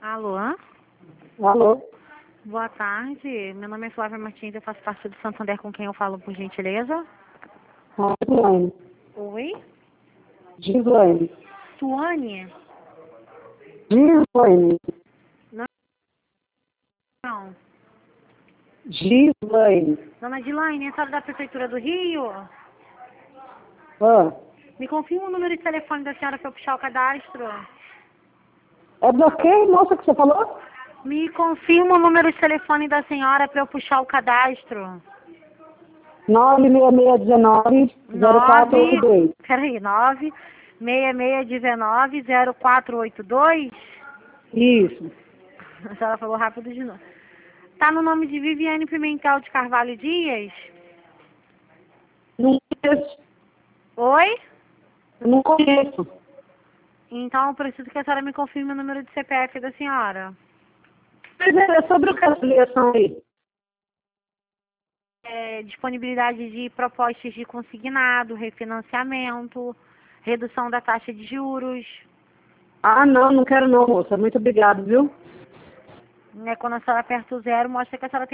Alô? Alô? Boa tarde. Meu nome é Flávia Martins, eu faço parte do Santander, com quem eu falo, por gentileza. Gislaine. Oi? Gislaine. Suane? Gislaine. Não. Gislaine. Dona Dilaine, é a senhora da Prefeitura do Rio? Ah, Me confirma o número de telefone da senhora para eu puxar o cadastro. é do quê, moça, que você falou? Me confirma o número de telefone da senhora para eu puxar o cadastro. 96619-0482. Peraí, 96619-0482? Isso. A senhora falou rápido de novo. Tá no nome de Viviane Pimentel de Carvalho Dias? Não conheço. Oi? Eu não conheço. Então eu preciso que a senhora me confirme o número de CPF da senhora. Mas é sobre o que essa ligação aí? Disponibilidade de propostas de consignado, refinanciamento, redução da taxa de juros. Ah, não quero não, moça. Muito obrigado, viu? Quando a senhora aperta o zero, mostra que a senhora tem